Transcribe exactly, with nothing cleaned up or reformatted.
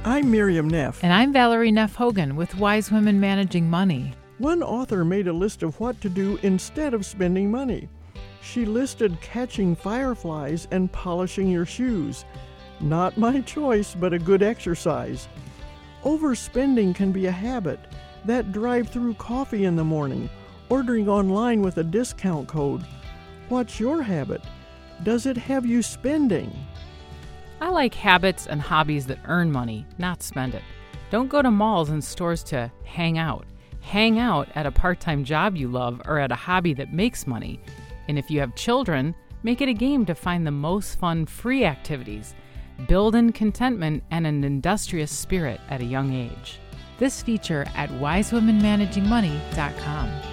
I'm Miriam Neff. And I'm Valerie Neff Hogan with Wise Women Managing Money. One author made a list of what to do instead of spending money. She listed catching fireflies and polishing your shoes. Not my choice, but a good exercise. Overspending can be a habit. That drive-through coffee in the morning, ordering online with a discount code. What's your habit? Does it have you spending? I like habits and hobbies that earn money, not spend it. Don't go to malls and stores to hang out. Hang out at a part-time job you love or at a hobby that makes money. And if you have children, make it a game to find the most fun free activities. Build in contentment and an industrious spirit at a young age. This feature at wise women managing money dot com.